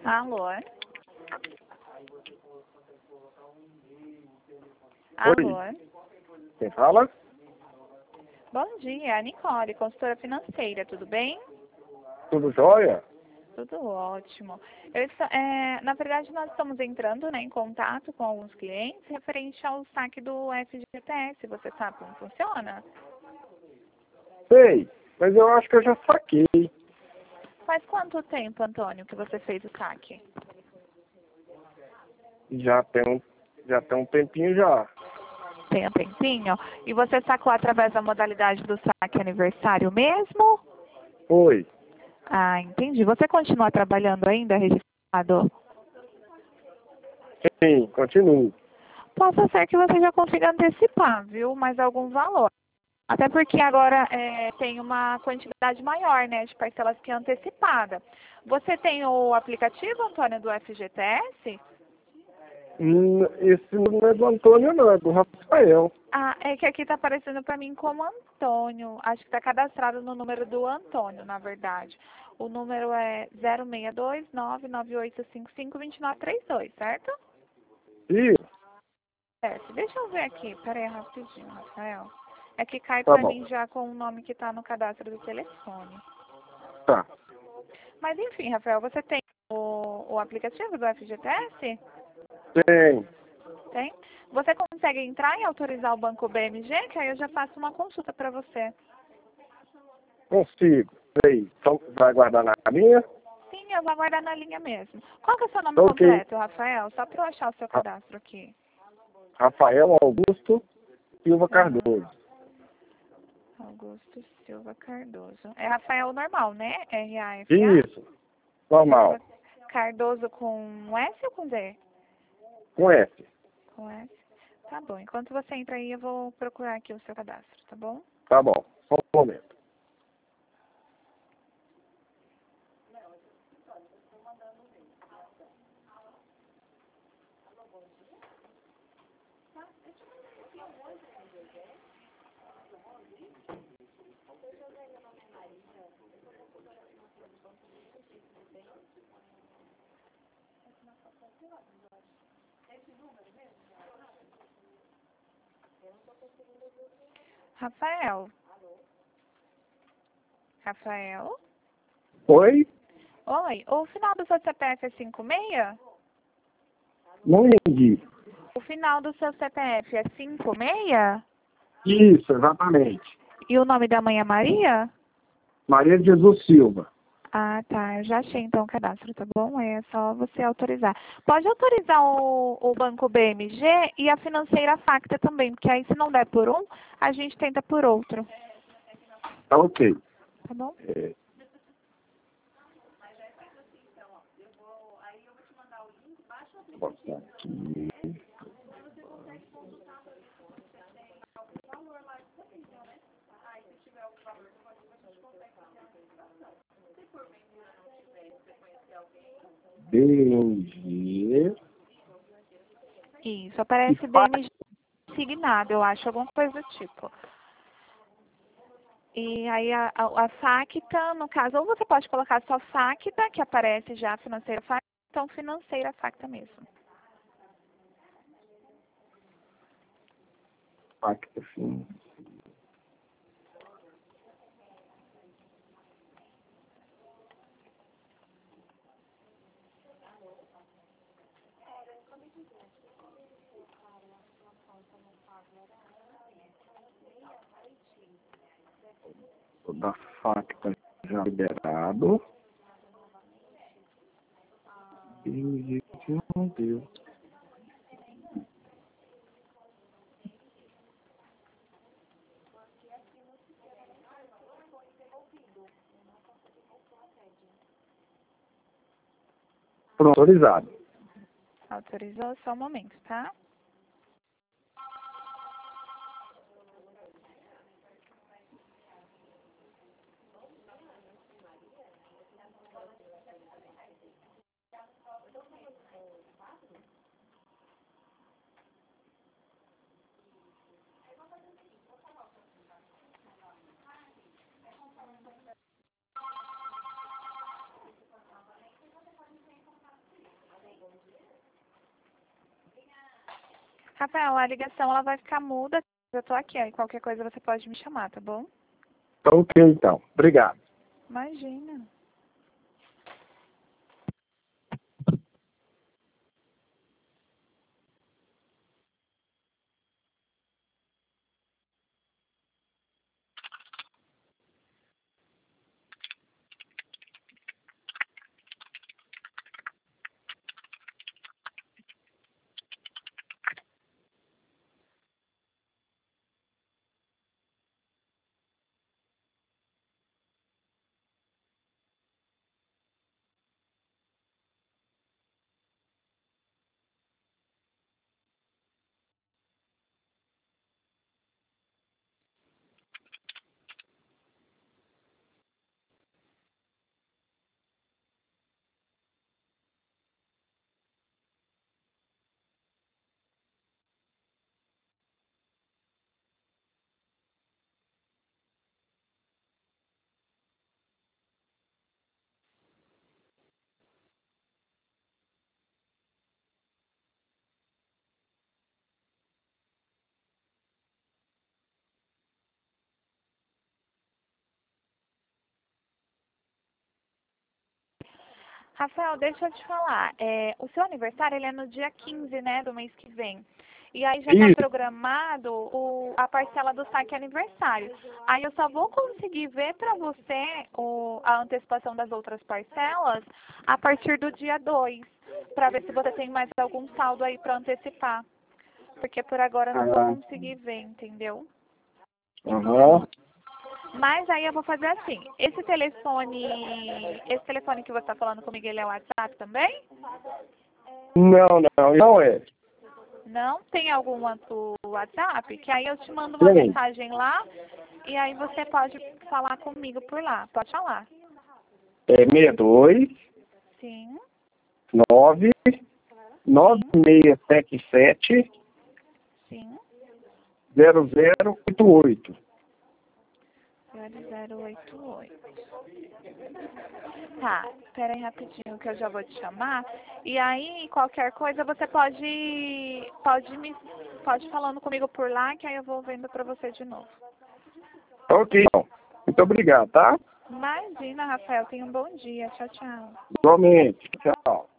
Alô? Oi, Alô? quem fala? Bom dia, Nicole, consultora financeira, tudo bem? Tudo jóia? Tudo ótimo. Na verdade, nós estamos entrando, né, em contato com alguns clientes referente ao saque do FGTS. Você sabe como funciona? Sei, mas eu acho que eu já saquei. Faz quanto tempo, Antônio, que você fez o saque? Já tem um tempinho já. Tem um tempinho? E você sacou através da modalidade do saque aniversário mesmo? Oi, Ah, entendi. Você continua trabalhando ainda registrado? sim, continuo. Possa ser que você já consiga antecipar, viu? Mais algum valor. Até porque agora tem uma quantidade maior, né, de parcelas que é antecipada. Você tem o aplicativo, Antônio, do FGTS? Esse não é do Antônio, não, é do Rafael. Ah, é que aqui está aparecendo para mim como Antônio. Acho que está cadastrado no número do Antônio, na verdade. O número é 062-99855-2932, certo? Isso, Certo. Deixa eu ver aqui. Pera aí, rapidinho, Rafael. É que cai tá para bom. mim já com o nome que está no cadastro do telefone. Tá. Mas enfim, Rafael, você tem o aplicativo do FGTS? Tem. Tem? Você consegue entrar e autorizar o Banco BMG, que aí eu já faço uma consulta para você. Consigo. Sei. Então, vai guardar na linha? Sim, eu vou aguardar na linha mesmo. Qual que é o seu nome Ok. completo, Rafael? Só para eu achar o seu Ra- cadastro aqui. Rafael Augusto Silva Aham. Cardoso. Augusto Silva Cardoso. É Rafael normal, né? R-A-F-A? Isso, normal. Silva Cardoso com S ou com D? Com S. Com S. Tá bom. Enquanto você entra aí, eu vou procurar aqui o seu cadastro, tá bom? Tá bom, só um momento. Rafael. Rafael? Oi? Oi. O final do seu CPF é 56? Não entendi. O final do seu CPF é 56? Isso, exatamente. E o nome da mãe é Maria? Maria de Jesus Silva. Ah, tá. Eu já achei então o cadastro, tá bom? É só você autorizar. Pode autorizar o Banco BMG e a financeira Facta também, porque aí se não der por um, a gente tenta por outro. Tá ok. Tá bom? É, vou botar aqui. BMG Isso, e aparece BMG signado, eu acho, alguma coisa do tipo. E aí a Facta, no caso, ou você pode colocar só Facta, que aparece já a financeira Facta, então financeira Facta mesmo. Facta, sim. O da Facta já liberado. BMG que não deu. Pronto, autorizado. Autorizou só um momento, tá? Rafael, a ligação ela vai ficar muda. Eu tô aqui, aí qualquer coisa você pode me chamar, tá bom? Tá ok, então. Obrigado. Imagina. Rafael, deixa eu te falar. O seu aniversário ele é no dia 15, né, do mês que vem. E aí já está Isso. programado a parcela do saque aniversário. Aí eu só vou conseguir ver para você a antecipação das outras parcelas a partir do dia 2, para ver se você tem mais algum saldo aí para antecipar. Porque por agora eu não vou conseguir ver, entendeu? Aham. Mas aí eu vou fazer assim. Esse telefone que você está falando comigo, ele é o WhatsApp também? Não é. Não? Tem algum outro WhatsApp? Que aí eu te mando uma Tem. mensagem lá e aí você pode falar comigo por lá. Pode falar. É 62 Sim, 9 sim, 9677 sim. 0088. 0088. Tá, espera aí rapidinho que eu já vou te chamar. E aí, qualquer coisa, você pode ir falando comigo por lá, que aí eu vou vendo pra você de novo. Ok, então. Muito obrigado, tá? Imagina, Rafael, tenha um bom dia. Tchau, tchau. Igualmente. Tchau.